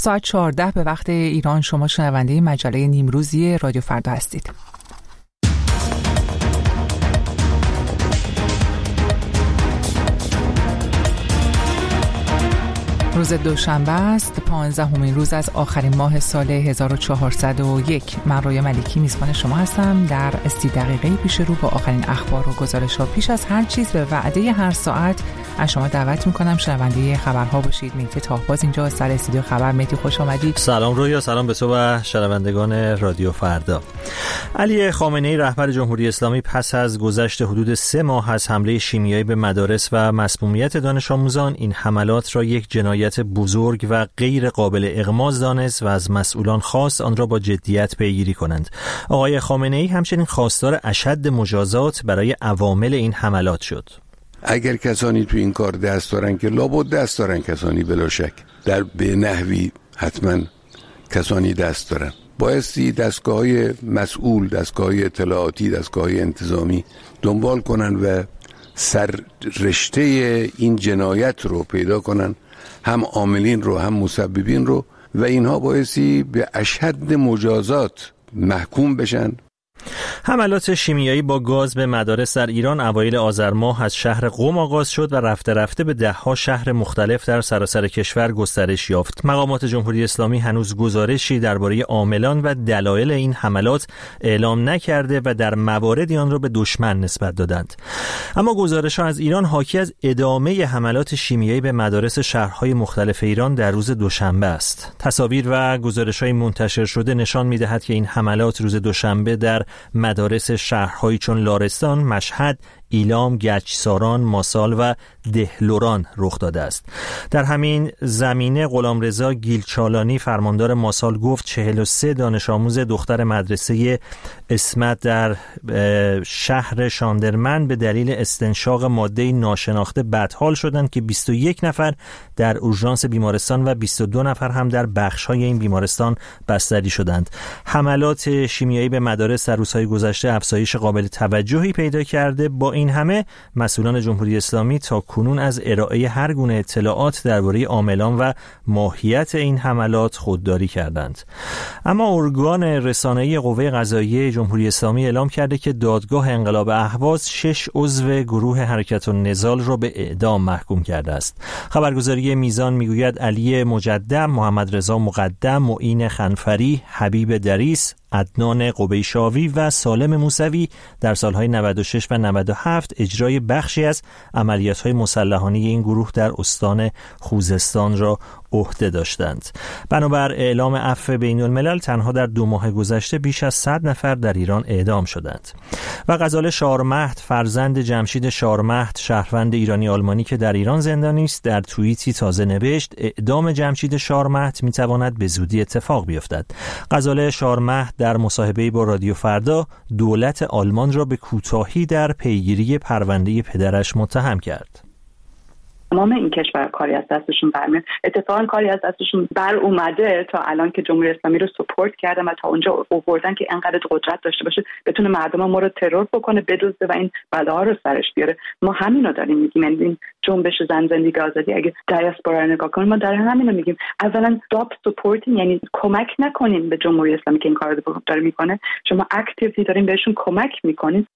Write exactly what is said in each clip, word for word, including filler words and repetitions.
ساعت چهارده به وقت ایران شما شنونده مجله نیمروزی رادیو فردا هستید. روز دوشنبه است، پانزدهمین روز از آخرین ماه سال هزار و چهارصد و یک. من رویا ملیکی میزبان شما هستم. در سی دقیقه پیش رو با آخرین اخبار و گزارش‌ها پیش از هر چیز به وعده هر ساعت از شما دعوت میکنم شنونده خبرها باشید. مهدی طاهباز اینجا سر استودیو خبر. مهدی خوش آمدی. سلام رویا، سلام به تو و شنوندگان رادیو فردا. علی خامنه‌ای رهبر جمهوری اسلامی پس از گذشت حدود سه ماه از حمله شیمیایی به مدارس و مسمومیت دانش آموزان این حملات را یک جنایت بزرگ و غیر قابل اغماض دانست و از مسئولان خواست آن را با جدیت پیگیری کنند. آقای خامنه‌ای همچنین خواستار اشد مجازات برای عوامل این حملات شد. اگر کسانی تو این کار دست دارن که لابد دست دارن، کسانی بلا شک در به نحوی حتما کسانی دست دارن، بایستی دستگاه‌های مسئول، دستگاه‌های اطلاعاتی، دستگاه‌های انتظامی دنبال کنن و سر رشته این جنایت رو پیدا کنن، هم عاملین رو هم مسببین رو، و اینها بایستی به اشد مجازات محکوم بشن. حملات شیمیایی با گاز به مدارس در ایران اوایل آذر ماه از شهر قم آغاز شد و رفته رفته به ده‌ها شهر مختلف در سراسر کشور گسترش یافت. مقامات جمهوری اسلامی هنوز گزارشی درباره عاملان و دلایل این حملات اعلام نکرده و در مواردی آن را به دشمن نسبت دادند. اما گزارش‌ها از ایران حاکی از ادامه حملات شیمیایی به مدارس شهرهای مختلف ایران در روز دوشنبه است. تصاویر و گزارش‌های منتشر شده نشان می‌دهد که این حملات روز دوشنبه در مدارس شهرهایی چون لارستان، مشهد، ایلام، گچساران، ماسال و دهلوران رخ داده است. در همین زمینه غلامرضا گیلچالانی فرماندار ماسال گفت چهل و سه دانش آموز دختر مدرسه اسمت در شهر شاندرمن به دلیل استنشاق ماده ناشناخته بدحال شدند که بیست و یک نفر در اورژانس بیمارستان و بیست و دو نفر هم در بخش‌های این بیمارستان بستری شدند. حملات شیمیایی به مدارس در روزهای گذشته افزایش قابل توجهی پیدا کرده. با این همه مسئولان جمهوری اسلامی تا کنون از ارائه هر گونه اطلاعات درباره عاملان و ماهیت این حملات خودداری کردند. اما ارگان رسانه‌ای قوه قضاییه جمهوری اسلامی اعلام کرده که دادگاه انقلاب اهواز شش عضو گروه حرکت النضال را به اعدام محکوم کرده است. خبرگزاری میزان میگوید علی مجدم، محمد رضا مقدم، معین خنفری، حبیب دریس، عدنان قبیشاوی و سالم موسوی در سالهای نود و شش و نود و هفت اجرای بخشی از عملیات‌های مسلحانه این گروه در استان خوزستان را عهده داشتند. بنابر اعلام عفو بین الملل تنها در دو ماه گذشته بیش از صد نفر در ایران اعدام شدند. و غزاله شارمهد فرزند جمشید شارمهد شهروند ایرانی آلمانی که در ایران زندانی است در توییتی تازه نوشت اعدام جمشید شارمهد میتواند به زودی اتفاق بیفتد. غزاله شارمهد در مصاحبه‌ای با رادیو فردا دولت آلمان را به کوتاهی در پیگیری پرونده پدرش متهم کرد. تمام این کشور کاری از دستشون برمیاد. اتفاقا کاری از دستشون بر اومده تا الان که جمهوری اسلامی رو سپورت کردن و تا اونجا آوردن که انقدر قدرت داشته باشه بتونه مردم ما رو ترور بکنه، بدزده و این بلاها رو سرش بیاره. ما همین رو داریم میگیم. این جنبش زن زندگی آزادی اگه دیاسپورا رو نگاه کنیم ما در همین رو میگیم. اولا stop supporting، یعنی کمک نکنین به جمهوری اسلامی که این کار رو داره میکنه. شما اکتیولی دارین بهشون کمک میکنین.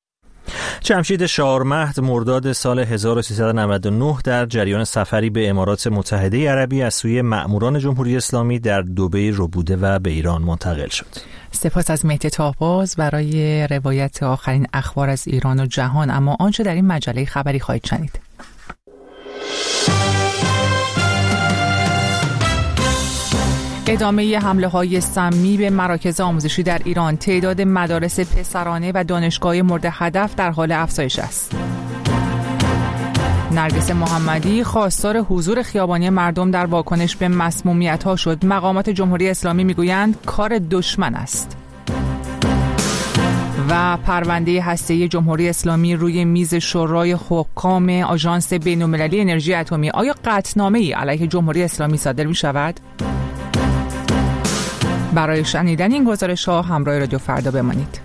جمشید شارمهد مرداد سال هزار و سیصد و نود و نه در جریان سفری به امارات متحده عربی از سوی مأموران جمهوری اسلامی در دبی ربوده و به ایران منتقل شد. سپاس از مهدی طاهباز برای روایت آخرین اخبار از ایران و جهان. اما آنچه در این مجله خبری خواهید شنید. ادامه حمله های سمی به مراکز آموزشی در ایران. تعداد مدارس پسرانه و دانشگاه مورد هدف در حال افزایش است. نرگس محمدی خواستار حضور خیابانی مردم در واکنش به مسمومیت ها شد. مقامات جمهوری اسلامی میگویند کار دشمن است. و پرونده هسته‌ای جمهوری اسلامی روی میز شورای حکام آژانس بین‌المللی انرژی اتمی. آیا قطعنامه‌ای علیه جمهوری اسلامی صادر می‌شود؟ برای شنیدن این گزارش‌ها همراه رادیو فردا بمانید.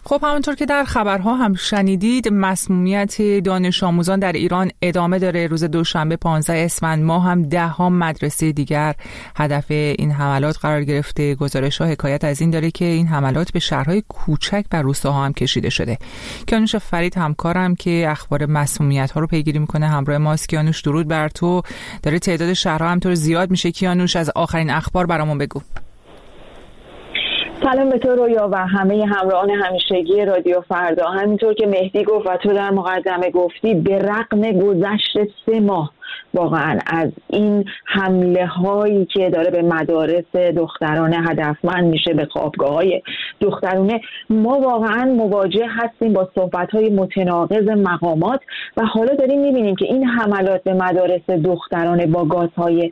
خب همونطور که در خبرها هم شنیدید، مسمومیت دانش آموزان در ایران ادامه داره. روز دوشنبه پانزده اسفند ماه هم ده ها مدرسه دیگر هدف این حملات قرار گرفته. گزارش‌ها حکایت از این داره که این حملات به شهرهای کوچک و روستاها هم کشیده شده. کیانوش فرید همکارم که اخبار مسمومیت‌ها رو پیگیری میکنه همراه ماست. کیانوش درود بر تو. داره تعداد شهرها همطور زیاد میشه. کیانوش از آخرین اخبار برامون بگو. سلام به تو رویا و همه همراهان همیشگی رادیو فردا. همینطور که مهدی گفت و تو در مقدمه گفتی، به رغم گذشت سه ماه واقعا از این حمله هایی که داره به مدارس دخترانه هدفمند میشه، به خوابگاه‌های دخترانه، ما واقعا مواجه هستیم با صحبت‌های متناقض مقامات و حالا داریم میبینیم که این حملات به مدارس دخترانه با گازهای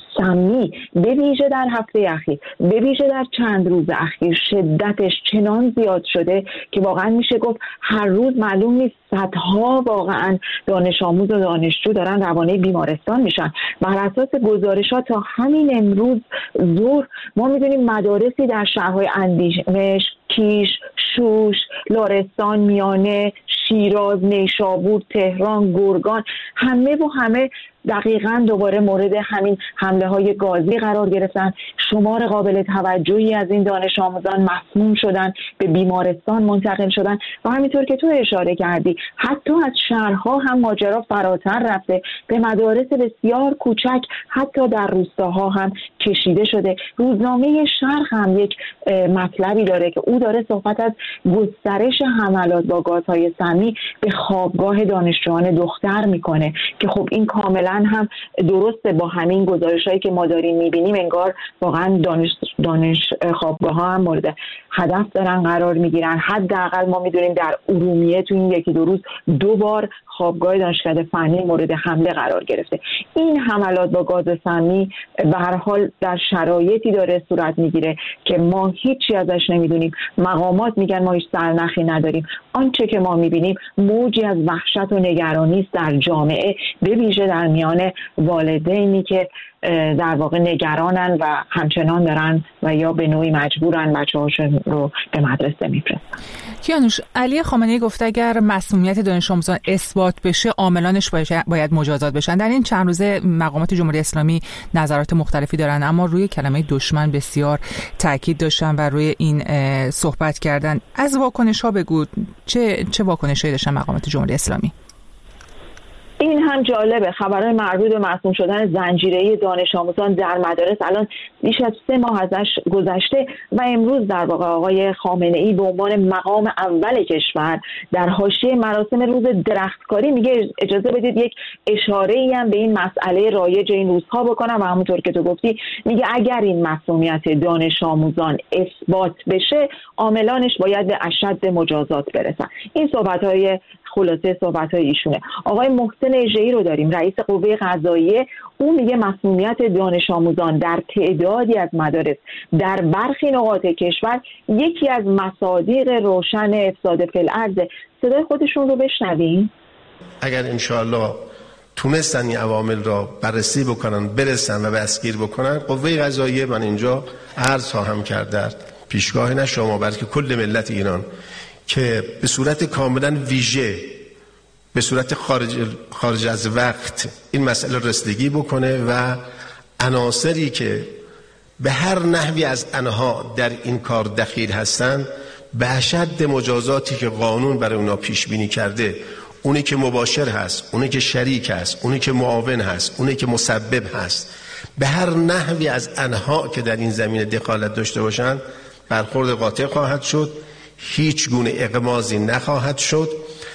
سمی به ویژه در هفته اخیر، به ویژه در چند روز اخیر شدتش چنان زیاد شده که واقعا میشه گفت هر روز معلوم نیست صدها واقعا دانش آموز و دانشجو دارن روانه بیمارستان میشن. بر اساس گزارشات تا همین امروز ظهر ما میدونیم مدارسی در شهرهای اندیمش، کیش، شوش، لارستان، میانه، شیراز، نیشابور، تهران، گرگان، همه و همه دقیقاً دوباره مورد همین حمله های گازی قرار گرفتن. شمار قابل توجهی از این دانش آموزان مسموم شدن، به بیمارستان منتقل شدن و همینطور که تو اشاره کردی حتی از شهرها هم ماجرا فراتر رفته، به مدارس بسیار کوچک حتی در روستاها هم کشیده شده. روزنامه شرق هم یک مطلبی داره که او داره صحبت از گسترش حملات با گازهای سمی به خوابگاه دانشجویان دختر میکنه که خب این کاملا هم درسته. با همین گزارش‌هایی که ما داریم می‌بینیم انگار واقعا دانش دانش خوابگاه‌ها هم مورد هدف دارن قرار می‌گیرن. حداقل ما می‌دونیم در ارومیه تو این یکی دو روز دو بار خوابگاه دانشکده فنی مورد حمله قرار گرفته. این حملات با گاز سمی به هر حال در شرایطی داره صورت می‌گیره که ما هیچی ازش نمی‌دونیم. مقامات میگن ما هیچ سرنخی نداریم. آنچه که ما می‌بینیم موجی از وحشت و نگرانی است در جامعه، به ویژه در میان والدینی که در واقع نگرانن و همچنان دارن و یا به نوعی مجبورن بچه‌هاشون رو به مدرسه میفرستن. کیانوش، علی خامنه‌ای گفته اگر مسمومیت دانش آموزان اثبات بشه عاملانش باید مجازات بشن. در این چند روزه مقامات جمهوری اسلامی نظرات مختلفی دارن اما روی کلمه دشمن بسیار تاکید داشتن و روی این صحبت کردن. از واکنش‌ها بگو، چه چه واکنشی داشتن مقامات جمهوری اسلامی؟ این هم جالبه، خبرهای مربوط به مسموم شدن زنجیره‌ای دانش آموزان در مدارس الان بیش از سه ماه ازش گذشته و امروز در واقع آقای خامنه‌ای به عنوان مقام اول کشور در حاشیه مراسم روز درختکاری میگه اجازه بدید یک اشاره‌ای هم به این مسئله رایج این روزها بکنم و همونطور که تو گفتی میگه اگر این مسمومیت دانش آموزان اثبات بشه عاملانش باید به اشد مجازات برسن. این صحبت‌های خلاصه صحبت‌های ایشونه. آقای محسن اژه‌ای رو داریم، رئیس قوه قضاییه. اون میگه مسمومیت دانش آموزان در تعدادی از مدارس در برخی نقاط کشور یکی از مصادیق روشن افساد فی الارض. صدای خودشون رو بشنویم. اگر انشاءالله تونستن این عوامل را بررسی بکنن، برسن و دستگیر بکنن، قوه قضاییه من اینجا عرض خواهم کرد در پیشگاه نه شما بلکه کل ملت ایران که به صورت کاملا ویژه، به صورت خارج, خارج از وقت این مسئله رسیدگی بکنه و عناصری که به هر نحوی از آنها در این کار دخیل هستند به اشد مجازاتی که قانون برای اونا پیش بینی کرده، اونی که مباشر هست، اونی که شریک هست، اونی که معاون هست، اونی که مسبب هست، به هر نحوی از آنها که در این زمینه دخالت داشته باشند برخورد قاطع خواهد شد، هیچ گونه اغماضی نخواهد شد.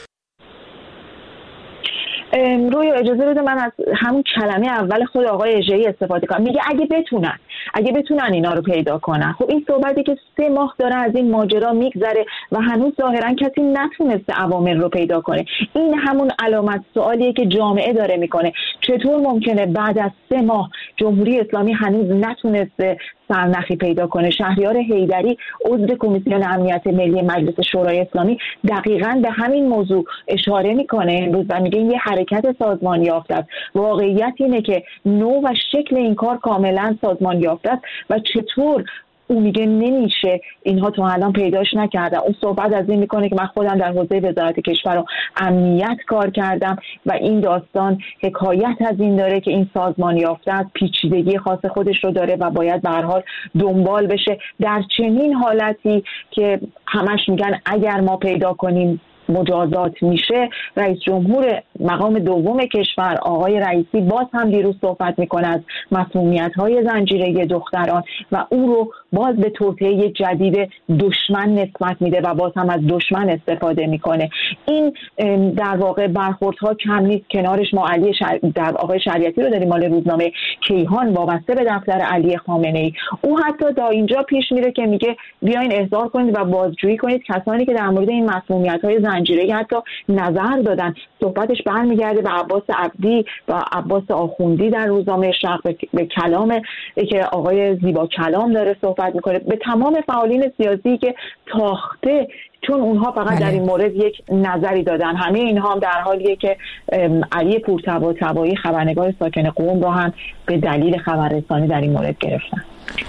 روی اجازه بده من از همون کلمه اول خود آقای اژه‌ای استفاده کنم. میگه اگه بتونن اگه بتونن اینا رو پیدا کنن. خب این صحبتی که سه ماه داره از این ماجرا میگذره و هنوز ظاهرا کسی نتونسته عوامل رو پیدا کنه. این همون علامت سوالیه که جامعه داره میکنه. چطور ممکنه بعد از سه ماه جمهوری اسلامی هنوز نتونسته سرنخی پیدا کنه؟ شهریار حیدری عضو کمیسیون امنیت ملی مجلس شورای اسلامی دقیقاً به همین موضوع اشاره میکنه امروز و میگه یه حرکت سازمان یافته است. واقعیت اینه که نوع و شکل این کار کاملا سازمان یافته است و چطور او میگه نمیشه، اینها تا الان پیداش نکردم. اون صحبت از این میکنه که من خودم در حوزه وزارت کشور و امنیت کار کردم و این داستان حکایت از این داره که این سازمان یافته از پیچیدگی خاص خودش رو داره و باید به هر حال دنبال بشه. در چنین حالتی که همش میگن اگر ما پیدا کنیم مجازات میشه، رئیس جمهور مقام دوم کشور آقای رئیسی باز هم دیروز صحبت میکنه از مسمومیت‌های زنجیره‌ای دختران و او رو باز به توطئه جدید دشمن نسبت میده و باز هم از دشمن استفاده میکنه. این در واقع برخوردها کم نیست. کنارش ما علی شر... در آقای شریعتی رو داریم، مال روزنامه کیهان وابسته به دفتر علی خامنه‌ای. او حتی تا اینجا پیش میره که میگه بیاین احضار کنید و بازجویی کنید کسانی که در مورد این مسمومیت‌های زنجیره‌ای حتی نظر دادن. صحبتش برمیگرده به عباس عبدی و عباس آخوندی در روزنامه شرق، به کلام که آقای زیبا کلام داره صحبت میکنه، به تمام فعالین سیاسی که تاخته، چون اونها فقط در این مورد یک نظری دادن. همه اینها هم در حالیه که علی پورطباطبایی خبرنگار ساکن قم رو هم به دلیل خبررسانی در این مورد گرفتن.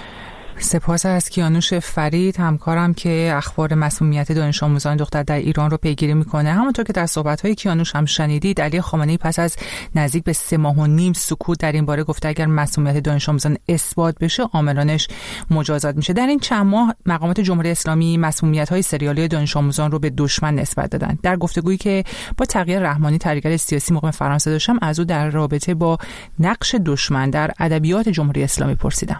سپاس از کیانوش فرید، همکارم که اخبار مسمومیت دانش آموزان دختر در ایران رو پیگیری میکنه. همونطور که در صحبت‌های کیانوش هم شنیدید، علی خامنه‌ای پس از نزدیک به سه ماه و نیم سکوت در این باره گفته اگر مسمومیت دانش آموزان اثبات بشه عاملانش مجازات میشه. در این چند ماه مقامات جمهوری اسلامی مسمومیت‌های سریالی دانش آموزان رو به دشمن نسبت دادن. در گفتگویی که با تغییر رحمانی طریقه سیاسی مقیم فرانسه داشتم، از او در رابطه با نقش دشمن در ادبیات جمهوری اسلامی پرسیدم.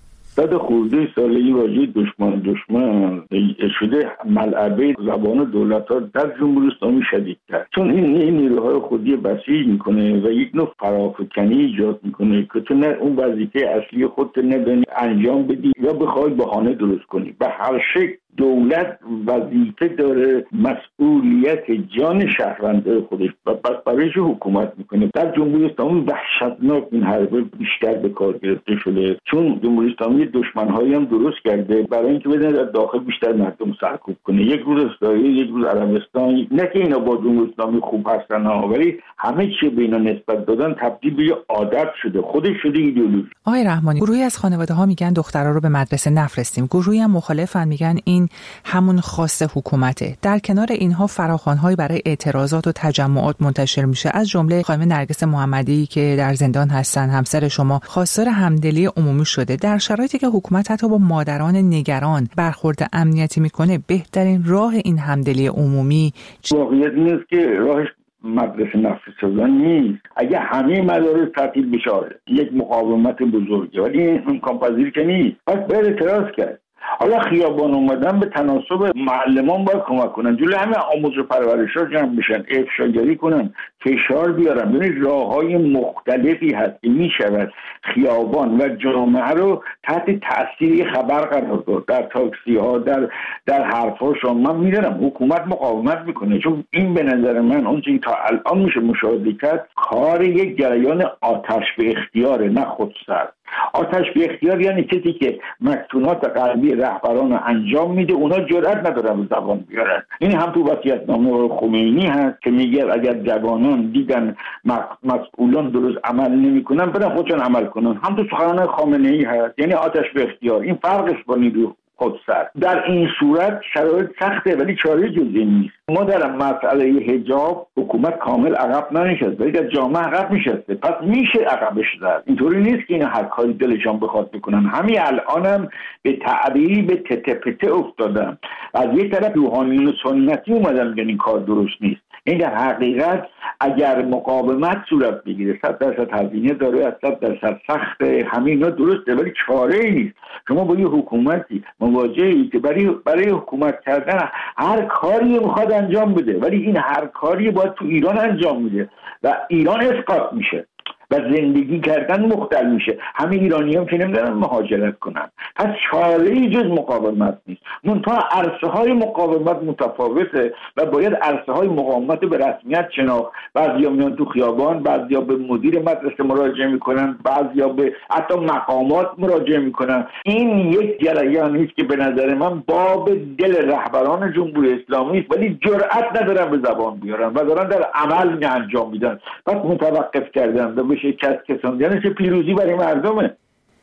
صد خورده سالگی واژه دشمن دشمن شده ملعبه زبان دولت ها در جمهوری اسلامی شدید کرد، چون این این نیروهای خودی بسیج میکنه و یک نوع فرافکنی ایجاد میکنه که تو نه اون وظیفه اصلی خودت ندانی انجام بدی یا بخوای بهانه درست کنی. به هر شکل دولت وظیفه داره مسئولیت جان شهروندان خودش و پس برایش حکومت میکنه. در جمهوری اسلامی وحشتناک این حربه بیشتر به کار گرفته شده، چون جمهوری اسلامی دشمنهایی هم درست کرده برای اینکه بدن در داخل بیشتر مردم سرکوب کنه. یک روز اسرائیل، یک روز عربستان، نه که اینا با جمهوری اسلامی خوب هستن ها، ولی همه چی به اینا نسبت دادن تبدیل به عادت شده، خودش شده ایدئولوژی. آقای رحمانی، گروهی از خانواده ها میگن دخترها رو به مدرسه نفرستیم، گروهی هم مخالفن، میگن این همون خاص حکومته. در کنار اینها فراخوان‌هایی برای اعتراضات و تجمعات منتشر میشه، از جمله خانم نرگس محمدی که در زندان هستن، همسر شما، خواستار همدلی عمومی شده. در شرایطی که حکومت حتی با مادران نگران برخورد امنیتی میکنه، بهترین راه این همدلی عمومی واقعیت نیست که راهش مدرسه نفرستادن نیست. اگه همه مدارس تعطیل بشه یک مقاومت بزرگه، ولی این امکان پذیر که نیست. پس باید اعتراض کرد. حالا خیابان اومدن به تناسب معلمان باید کمک کنن، جلوی همه آموزش و پرورش‌ها جمع بشن، افشاگری کنن، فشار بیارن. یعنی راه‌های مختلفی هست که می‌شود خیابان و جامعه رو تحت تأثیر خبر قرار داد. در تاکسی‌ها، در در حرف‌هاشون من می‌دونم حکومت مقاومت میکنه، چون این به نظر من اون چیزی تا الان میشه مشاهده کرد کار یک جریان آتش به اختیار، نه خودسر. آتش به اختیار یعنی کسی که مکتونات قلبی رهبران رو انجام میده، اونا جرئت ندارن به زبان بیارن. این هم تو وصیت‌نامه خمینی هست که میگه اگر جوانان دیدن مسئولان درست عمل نمیکنن برن خودشون عمل کنن. هم تو سخنان خامنه‌ای هست، یعنی آتش به اختیار. این فرقش با نیروی خودسر. در این صورت شرایط سخته ولی چاره جزئی نیست. ما در مسئله حجاب حکومت کامل عقب ننشسته، ولی در جامعه عقب نشسته، پس میشه عقبش زد. اینطوری نیست که اینا هر کاری دلشان بخواد بکنن. همین الانم به تعبیری به تته پته افتادن. از یک طرف روحانیون سنتی اومدن میگن این کار درست نیست. این در حقیقت اگر مقاومت صورت بگیره صد درصد هزینه داره، صد درصد سخته، همین اینا درسته ولی چاره ای نیست. شما با یه حکومتی مواجهی که برای برای حکومت کردن هر کاری میخواد انجام بده، ولی این هر کاری باید تو ایران انجام میده و ایران اسقاط میشه و زندگی کردن مختل میشه. همه ایرانی هم که نمیدونن مهاجرت کنن. پس چاره‌ای جز مقاومت نیست. منتها عرصه های مقاومت متفاوته و باید عرصه های مقاومت به رسمیت شناخت. بعضیا میان تو خیابان، بعضیا به مدیر مدرسه مراجعه میکنن، بعضیا به حتی مقامات مراجعه میکنن. این یک جریانی است که به نظر من باب دل رهبران جمهوری اسلامی است، ولی جرأت ندارن به زبان بیارن و دارن در عمل انجام میدن. پس متوقف کردن و شکست کساندنش پیروزی برای مردمه.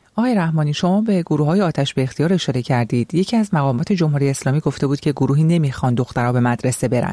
آقای رحمانی، شما به گروه‌های آتش به اختیار اشاره کردید. یکی از مقامات جمهوری اسلامی گفته بود که گروهی نمیخوان دخترها به مدرسه برن.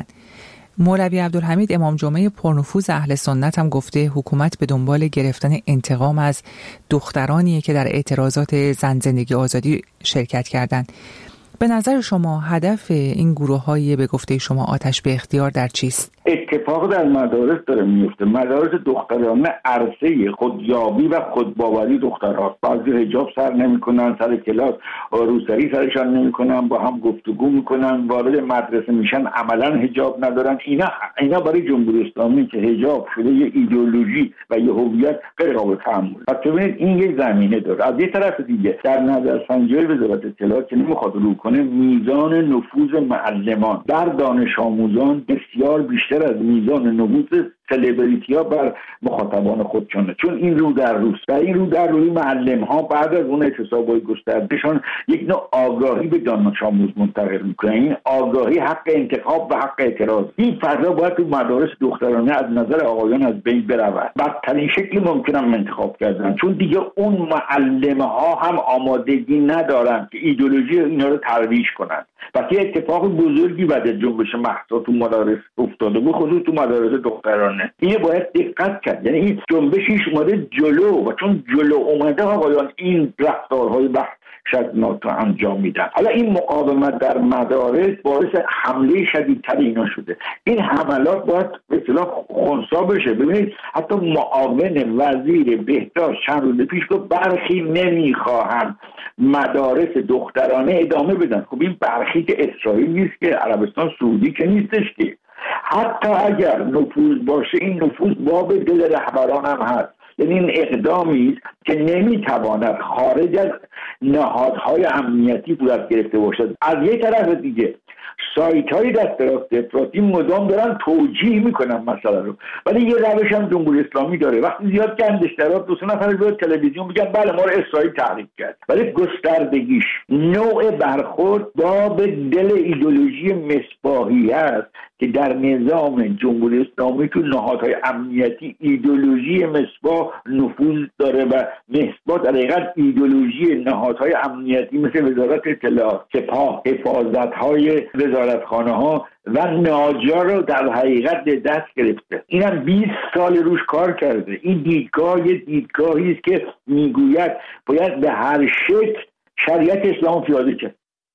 مولوی عبدالحمید امام جمعه پرنفوذ اهل سنت هم گفته حکومت به دنبال گرفتن انتقام از دخترانیه که در اعتراضات زن زندگی آزادی شرکت کردند. به نظر شما هدف این گروه‌های به گفته شما آتش به اختیار در چیست؟ اتفاق در مدارس داره میفته. مدارس دخترانه عرصه خودیابی و خودباوری دخترها. بعضی حجاب سر نمیکنن، سر کلاس روسری سرشان نمیکنن، با هم گفتگو میکنن، وارد مدرسه میشن عملا حجاب ندارن. اینا اینا برای جمهوری اسلامی که حجاب شده یه ایدئولوژی و یه هویت غیر قابل تحمل. پس ببینید این یک زمینه داره. از یه طرف دیگه در نظرسنجی وزارت اطلاعات که نمیخواد رو کنه، میزان نفوذ معلمان در دانش آموزان بسیار بیشتر از میزان نفوذ سلبریتی ها بر مخاطبان خودشونه، چون این رو در روست و این رو در روی معلم ها بعد از اون اعتصابات گستردهشان یک نوع آگاهی به دانش آموز منتقل میکنه. این آگاهی حق انتخاب و حق اعتراض. این فضا باید تو مدارس دخترانه از نظر آقایان از بین برود. بدترین شکلی ممکنه انتخاب کردن، چون دیگه اون معلم ها هم آمادگی ندارن که ایدئولوژی اینا رو ترویج کنن. پس یه اتفاق بزرگی بعد از جنبش مهسا تو مدارس افتاده بود، خصوصا تو مدارس دخترانه. اینه باید دقت کرد. یعنی این جنبشش اومده جلو و چون جلو اومده آقایان این رفتارهای وحشتناک رو انجام میدن. حالا این مقاومت در مدارس باعث حمله شدیدتر اینا شده. این حملات باید به اصطلاح خنثی بشه. ببینید حتی معاون وزیر بهداشت چند روز پیش گفت برخی نمیخواهند مدارس دخترانه ادامه بدن. خب این برخی که اسرائیل نیست که، عربستان سعودی که نیستش که. حتی اگر نفوذ باشه این نفوذ باب دل رهبران هم هست. یعنی این اقدامی است که نمیتواند خارج از نهادهای امنیتی صورت گرفته باشد. از یک طرف دیگه سایت های دست راست افراطی مدام دارن توجیه میکنن مسئله رو، ولی یه روش هم جمهوری اسلامی داره. وقتی زیاد گندش درات دو سه نفر بیاد تلویزیون بگن بله ما رو اسرائیل تحریک کرد، ولی گستردگیش نوع برخورد با به دل ایدئولوژی مصباحی است که در نظام جمهوری اسلامی تو نهادهای امنیتی ایدئولوژی مصباح نفوذ داره و مصباح در حقیقت ایدئولوژی نهادهای امنیتی مثل وزارت اطلاعات، سپاه، حفاظت‌های وزارتخانه ها و ناجا رو در حقیقت به دست گرفته. اینم بیست سال روش کار کرده. این دیدگاه یه دیدگاهی است که میگوید باید به هر شکل شریعت اسلام پیاده کرد.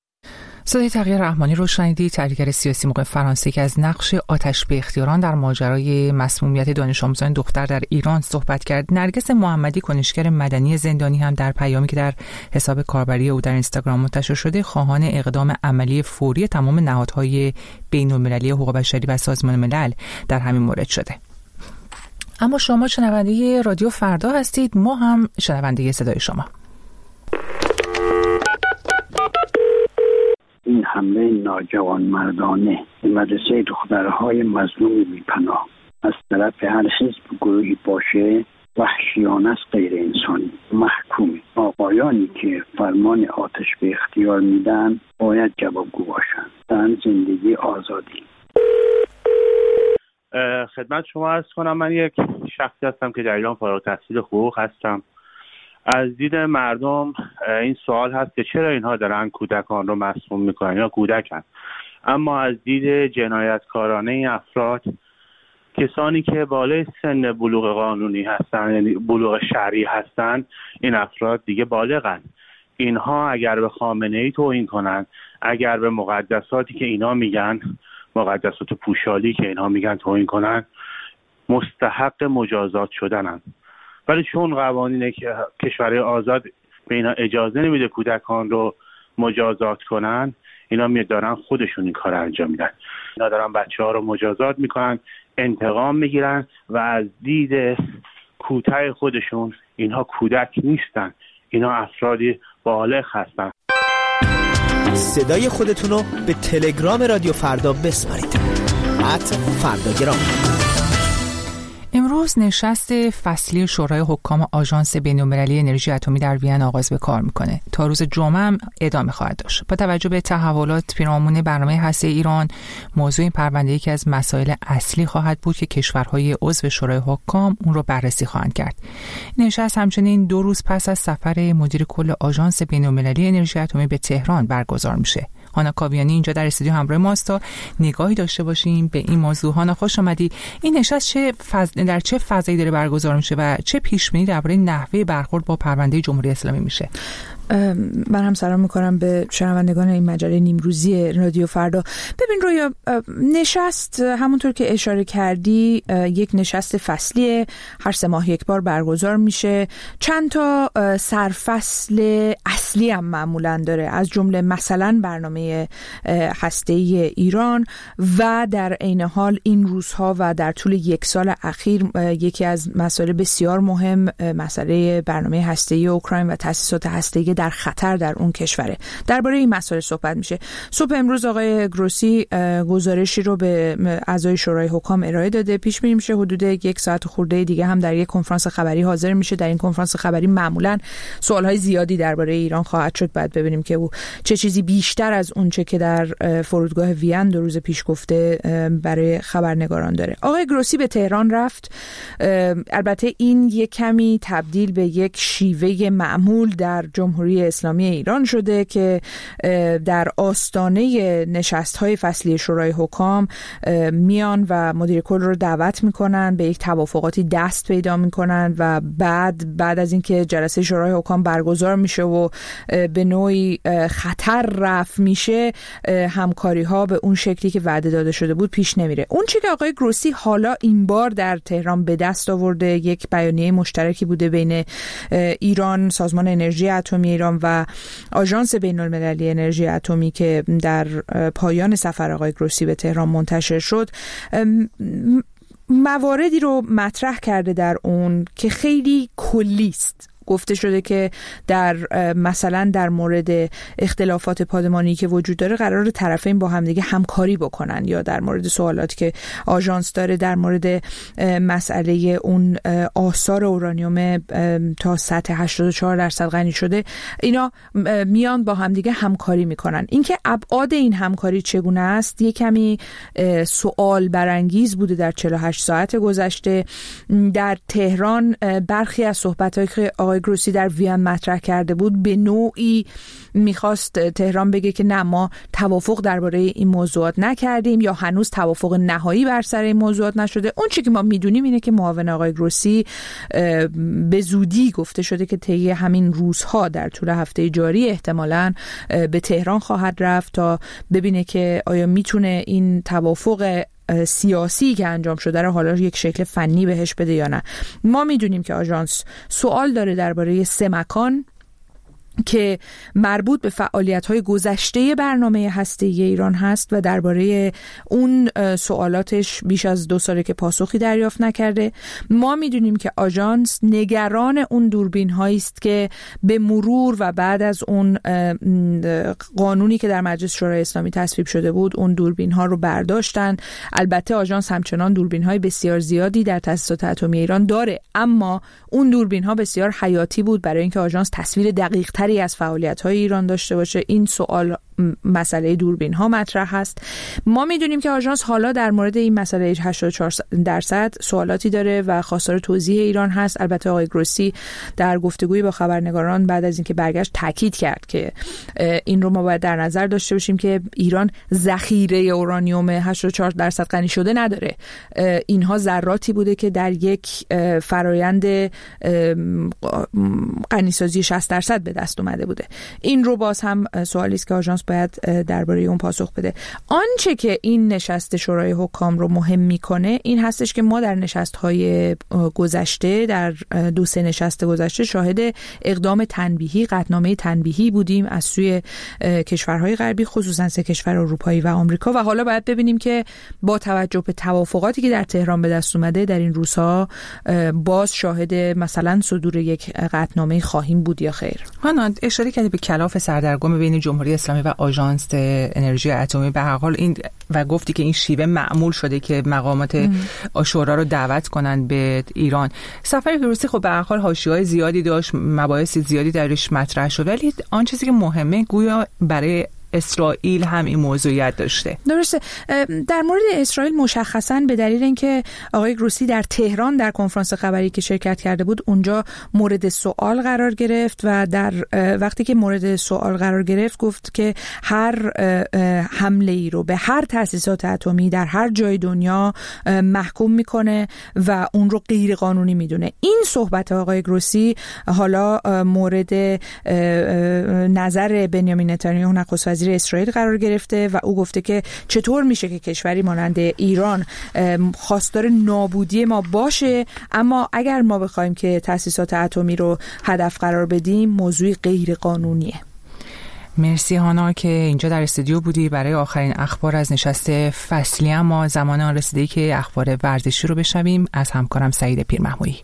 صدای تغییر رحمانی رو شنیدید، تحلیلگر سیاسی موقع فرانسه که از نقش آتش به اختیاران در ماجرای مسمومیت دانش آموزان دختر در ایران صحبت کرد. نرگس محمدی، کنشگر مدنی زندانی، هم در پیامی که در حساب کاربری او در اینستاگرام منتشر شده خواهان اقدام عملی فوری تمام نهادهای بین‌المللی حقوق بشری و سازمان ملل در همین مورد شده. اما شما شنونده رادیو فردا هستید، ما هم شنونده صدای شما. این حمله ناجوانمردانه به مدرسه دخترهای مظلوم بی‌پناه از طرف هر حزب گروهی باشه وحشیانه است، غیر انسانی، محکوم. آقایانی که فرمان آتش به اختیار میدن باید جوابگو باشن. زن، زندگی، آزادی. خدمت شما عرض کنم من یک شخصی هستم که در ایران فارغ التحصیل حقوق هستم. از دید مردم این سوال هست که چرا اینها دارن کودکان رو مسموم میکنن یا کودکن، اما از دید جنایتکارانه این افراد، کسانی که بالای سن بلوغ قانونی هستن یعنی بلوغ شرعی هستن، این افراد دیگه بالغن. اینها اگر به خامنه‌ای توهین کنن، اگر به مقدساتی که اینا میگن، مقدسات پوشالی که اینها میگن توهین کنن، مستحق مجازات شدنن. ولی چون قوانین کشورهای آزاد به اینا اجازه نمیده کودکان رو مجازات کنن، اینا میدارن خودشون این کار انجام میدن. اینا دارن بچه ها رو مجازات میکنن، انتقام میگیرن و از دید کوتاه خودشون اینها کودک نیستن، اینا افرادی بالغ هستن. صدای خودتون رو به تلگرام رادیو فردا بسپارید. ات فرداگرام. امروز نشست فصلی شورای حکام آژانس بین‌المللی انرژی اتمی در وین آغاز به کار میکنه. تا روز جمعه هم ادامه خواهد داشت. با توجه به تحولات پیرامون برنامه هسته ایران، موضوع این پرونده یکی از مسائل اصلی خواهد بود که کشورهای عضو شورای حکام اون رو بررسی خواهند کرد. نشست همچنین دو روز پس از سفر مدیر کل آژانس بین‌المللی انرژی اتمی به تهران برگزار میشه. هانا کاویانی اینجا در استودیو همراه ماست تا نگاهی داشته باشیم به این موضوع. هانا خوش آمدی. این نشست چه فض... در چه فضایی داره برگزار میشه و چه پیش‌بینی درباره نحوه برخورد با پرونده جمهوری اسلامی میشه؟ من هم سلام میکنم به شنوندگان این مجله نیمروزی رادیو فردا. ببین رویا، نشست همونطور که اشاره کردی یک نشست فصلی هر سه ماه یک بار برگزار میشه. چند تا سرفصل اصلی هم معمولا داره، از جمله مثلا برنامه هسته‌ای ایران و در عین حال این روزها و در طول یک سال اخیر یکی از مسائل بسیار مهم مسئله برنامه هسته‌ای اوکراین و تأسیسات هسته‌ای در خطر در اون کشوره. درباره این مسائل صحبت میشه. صبح امروز آقای گروسی گزارشی رو به اعضای شورای حکام ارائه داده. پیش بینی میشه حدود یک ساعت خورده دیگه هم در یک کنفرانس خبری حاضر میشه. در این کنفرانس خبری معمولا سوالهای زیادی درباره ایران خواهد شد. بعد ببینیم که او چه چیزی بیشتر از اون چه که در فرودگاه وین دو روز پیش گفته برای خبرنگاران داره. آقای گروسی به تهران رفت. البته این یک کمی تبدیل به یک شیوه معمول در جمهوری اسلامی ایران شده که در آستانه نشست‌های فصلی شورای حکام میان و مدیر کل رو دعوت میکنن، به یک توافقاتی دست پیدا میکنن و بعد بعد از اینکه جلسه شورای حکام برگزار میشه و به نوعی خطر رفع میشه، همکاری ها به اون شکلی که وعده داده شده بود پیش نمیره. اون چیزی که آقای گروسی حالا این بار در تهران به دست آورده یک بیانیه مشترکی بوده بین ایران، سازمان انرژی اتمی ایران و آژانس بین‌المللی انرژی اتمی که در پایان سفر آقای گروسی به تهران منتشر شد. مواردی رو مطرح کرده در اون که خیلی کلی است. گفته شده که در مثلا در مورد اختلافات پادمانی که وجود داره قرار طرفین با هم دیگه همکاری بکنن، یا در مورد سوالاتی که آژانس داره در مورد مسئله اون آثار اورانیوم تا سطح هشتاد و چهار درصد غنی شده، اینا میان با هم دیگه همکاری میکنن. اینکه ابعاد این همکاری چگونه است یک کمی سوال برانگیز بوده در چهل و هشت ساعت گذشته. در تهران برخی از صحبت‌هایی که آقای گروسی در وین مطرح کرده بود به نوعی میخواست تهران بگه که نه، ما توافق درباره این موضوعات نکردیم یا هنوز توافق نهایی بر سر این موضوعات نشده. اون چیزی که ما میدونیم اینه که معاون آقای گروسی به زودی گفته شده که طی همین روزها در طول هفته جاری احتمالاً به تهران خواهد رفت تا ببینه که آیا میتونه این توافق سیاسی که انجام شده رو حالا یک شکل فنی بهش بده یا نه. ما میدونیم که آژانس سوال داره درباره سه مکان که مربوط به فعالیت‌های گذشته برنامه هسته‌ای ایران هست و درباره اون سوالاتش بیش از دو ساله که پاسخی دریافت نکرده. ما میدونیم که آژانس نگران اون دوربین‌هایی است که به مرور و بعد از اون قانونی که در مجلس شورای اسلامی تصویب شده بود اون دوربین‌ها رو برداشتن. البته آژانس همچنان دوربین‌های بسیار زیادی در تأسیسات اتمی ایران داره، اما اون دوربین‌ها بسیار حیاتی بود برای اینکه آژانس تصویر دقیق تری از فعالیت‌های ایران داشته باشه. این سوال مسئله دوربین ها مطرح هست. ما میدونیم که آژانس حالا در مورد این مسئله هشتاد و چهار درصد سوالاتی داره و خواستار توضیح ایران هست. البته آقای گروسی در گفتگویی با خبرنگاران بعد از اینکه برگشت تاکید کرد که این رو ما باید در نظر داشته باشیم که ایران ذخیره اورانیوم هشتاد و چهار درصد غنی شده نداره. اینها ذراتی بوده که در یک فرایند غنیسازی شصت درصد به دست اومده بوده. این رو باز هم سوالی است که آژانس باید درباره اون پاسخ بده. آنچه که این نشست شورای حکام رو مهم میکنه این هستش که ما در نشست‌های گذشته، در دو سه نشست گذشته شاهد اقدام تنبیهی، قطعنامه تنبیهی بودیم از سوی کشورهای غربی، خصوصا سه کشور اروپایی و آمریکا، و حالا باید ببینیم که با توجه به توافقاتی که در تهران به دست اومده در این روزها باز شاهد مثلا صدور یک قطعنامه خواهیم بود یا خیر. هانا اشاره کردی به کلاف سردرگم بین جمهوری اسلامی و و آژانس انرژی اتمی به هر حال این و گفتی که این شیوه معمول شده که مقامات شورا رو دعوت کنن به ایران. سفر روسی خب به هر حال حاشیه‌های زیادی داشت، مباحث زیادی درش مطرح شد، ولی آن چیزی که مهمه گویا برای اسرائیل هم این موضوعیت داشته. درسته. در مورد اسرائیل مشخصاً به دلیل اینکه آقای گروسی در تهران در کنفرانس خبری که شرکت کرده بود اونجا مورد سوال قرار گرفت و در وقتی که مورد سوال قرار گرفت گفت که هر حمله ای رو به هر تأسیسات اتمی در هر جای دنیا محکوم میکنه و اون رو غیر قانونی میدونه. این صحبت آقای گروسی حالا مورد نظر بنیامین نتانیاهو نخست وزیر اسرائیل قرار گرفته و او گفته که چطور میشه که کشوری مانند ایران خواستار نابودی ما باشه، اما اگر ما بخوایم که تأسیسات اتمی رو هدف قرار بدیم موضوع غیر قانونیه. مرسی هانا که اینجا در استودیو بودی برای آخرین اخبار از نشست فصلی، اما زمان آن رسیده که اخبار ورزشی رو بشنویم از همکارم سعید پیرمحمودی.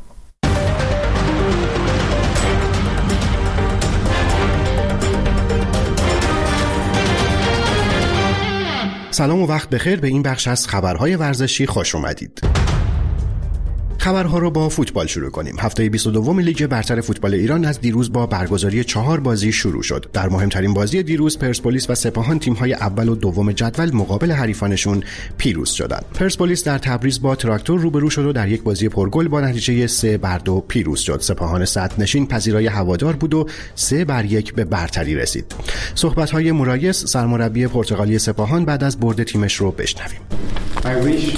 سلام و وقت بخیر، به این بخش از خبرهای ورزشی خوش اومدید. خبرها رو با فوتبال شروع کنیم. هفته بیست و دو لیگ برتر فوتبال ایران از دیروز با برگزاری چهار بازی شروع شد. در مهمترین بازی دیروز پرسپولیس و سپاهان تیم‌های اول و دوم جدول مقابل حریفانشون پیروز شدند. پرسپولیس در تبریز با تراکتور روبرو شد و در یک بازی پرگل با نتیجه سه بر دو پیروز شد. سپاهان صدرنشین پذیرای هوادار بود و سه بر یک به برتری رسید. صحبت‌های مورایس سرمربی پرتغالی سپاهان بعد از برد تیمش رو بشنویم. I wish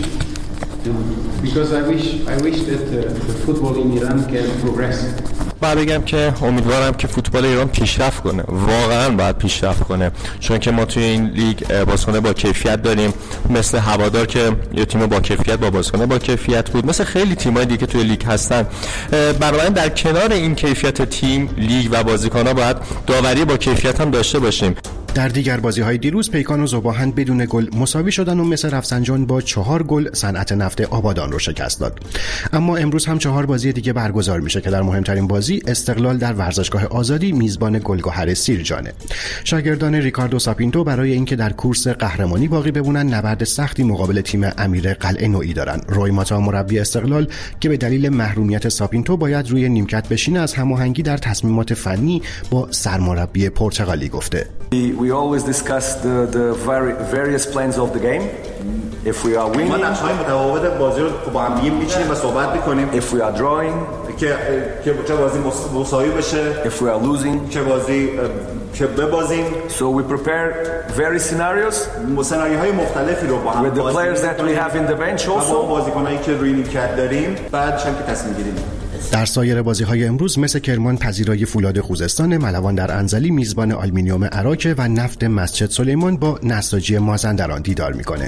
because I wish I wish that uh, the football in Iran can progress. باید بگم که امیدوارم که فوتبال ایران پیشرفت کنه، واقعا باید پیشرفت کنه، چون که ما توی این لیگ بازیکن با کیفیت داریم، مثل هوادار که یه تیم با کیفیت با بازیکن با کیفیت بود، مثل خیلی تیم‌های دیگه توی لیگ هستن. بنابراین در کنار این کیفیت تیم، لیگ و بازیکن‌ها باید داوری با کیفیت هم داشته باشیم. در دیگر بازی‌های دیروز پیکان و ذوباهن بدون گل مساوی شدن و مثل رفسنجان با چهار گل صنعت نفت آبادان رو شکست داد. اما امروز هم چهار بازی دیگه برگزار میشه که در مهمترین بازی استقلال در ورزشگاه آزادی میزبان گلگهر سیرجانه. شاگردان ریکاردو ساپینتو برای اینکه در کورس قهرمانی باقی بمونن نبرد سختی مقابل تیم امیر قلعه نوئی دارن. روی ماتا مربی استقلال که به دلیل محرومیت ساپینتو باید روی نیمکت بشینه از هماهنگی در تصمیمات فنی با سرمربی پرتغالی گفته. We always discuss the, the various plans of the game. If we are winning, ما نقشه‌های متفاوت بازی رو با هم دیگه می‌چینیم و صحبت می‌کنیم. If we are drawing, که که چه بازی مساوی بشه. If we are losing, چه بازی که ببازیم. So we prepare various scenarios. سناریوهای مختلفی رو با هم with the players that we have in the bench also. با بازیکنایی که روی نیمکت داریم، بعدش هم که تصمیم گیری می‌کنیم. در سایر بازی‌های امروز مثل کرمان پذیرای فولاد خوزستان، ملوان در انزلی میزبان آلومینیوم عراق و نفت مسجد سلیمان با نساجی مازندران دیدار می‌کنه.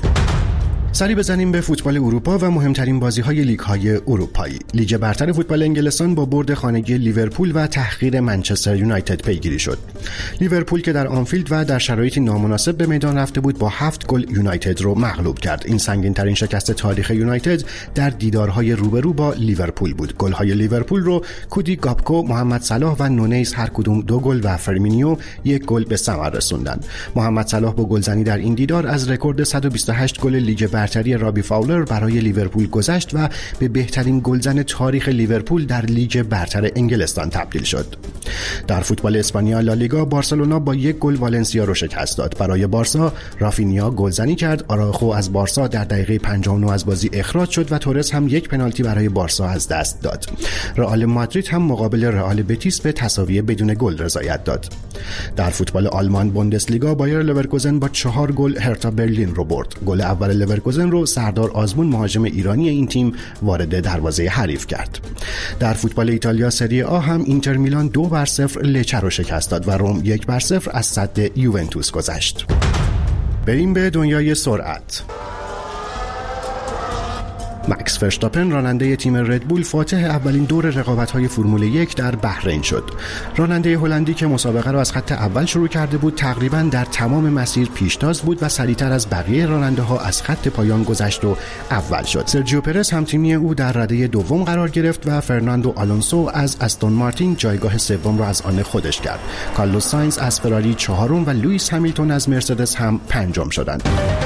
سری بزنیم به فوتبال اروپا و مهمترین بازی‌های لیگ‌های اروپایی. لیگ برتر فوتبال انگلستان با برد خانگی لیورپول و تحقیر منچستر یونایتد پیگیری شد. لیورپول که در آنفیلد و در شرایطی نامناسب به میدان رفته بود با هفت گل یونایتد رو مغلوب کرد. این سنگین‌ترین شکست تاریخ یونایتد در دیدارهای روبرو با لیورپول بود. گل‌های لیورپول رو کودی گاپکو، محمد صلاح و نونیز هر کدوم دو گل و فرمینیو یک گل به ثمر رسوندند. محمد صلاح با گلزنی در این دیدار از رکورد صد و بیست و هشت گل لیگ برتری رابی فاولر برای لیورپول گذشت و به بهترین گلزن تاریخ لیورپول در لیگ برتر انگلستان تبدیل شد. در فوتبال اسپانیا لالیگا بارسلونا با یک گل والنسیا رو شکست داد. برای بارسا رافینیا گلزنی کرد، آراخو از بارسا در دقیقه پنجاه و نه از بازی اخراج شد و تورس هم یک پنالتی برای بارسا از دست داد. رئال مادرید هم مقابل رئال بتیس به تساوی بدون گل رضایت داد. در فوتبال آلمان بوندسلیگا بایر لورکوزن با چهار گل هرتا برلین رو برد. گل اول لورکوزن رو سردار آزمون مهاجم ایرانی این تیم وارد دروازه حریف کرد. در فوتبال ایتالیا سری آ هم اینتر میلان دو بر صفر لچه رو شکست داد و روم یک بر صفر از صد یوونتوس گذشت. بریم به دنیای سرعت. مکس فرشتاپن راننده تیم ردبول فاتح اولین دور رقابت‌های فرمول یک در بحرین شد. راننده هلندی که مسابقه را از خط اول شروع کرده بود تقریباً در تمام مسیر پیشتاز بود و سریعتر از بقیه راننده‌ها از خط پایان گذشت و اول شد. سرجیو پرز همتیمی او در رده دوم قرار گرفت و فرناندو آلونسو از استون مارتین جایگاه سوم را از آن خودش کرد. کارلوس ساینز از فراری چهارم و لوئیس همیلتون از مرسدس هم پنجم شدند.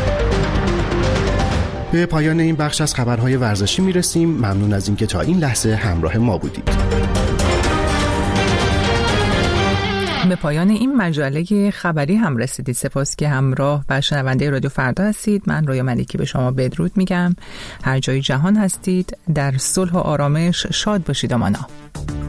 به پایان این بخش از خبرهای ورزشی میرسیم. ممنون از اینکه تا این لحظه همراه ما بودید. به پایان این مجله خبری هم رسیدید. سپاس که همراه و شنونده رادیو فردا هستید. من رویا ملیکی به شما بدرود میگم. هر جای جهان هستید در صلح و آرامش شاد باشید. امانا.